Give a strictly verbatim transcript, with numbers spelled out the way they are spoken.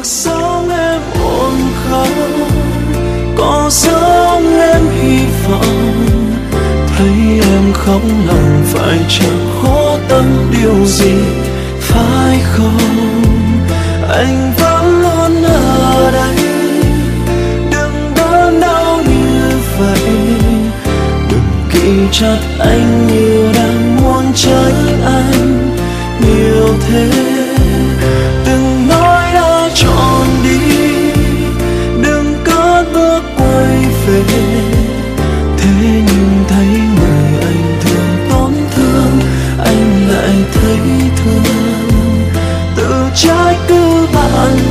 sống em ổn không, có sống em hy vọng. Thấy em khóc lòng phải chẳng khó tâm điều gì phải không? Anh vẫn luôn ở đây, đừng đớn đau như vậy. Đừng ký chặt anh như đang muốn tránh anh nhiều thế. Từng nói đã chọn đi, đừng cất bước quay về. Thế nhưng thấy người anh thường tổn thương, anh lại thấy thương. Tự trách cứ bạn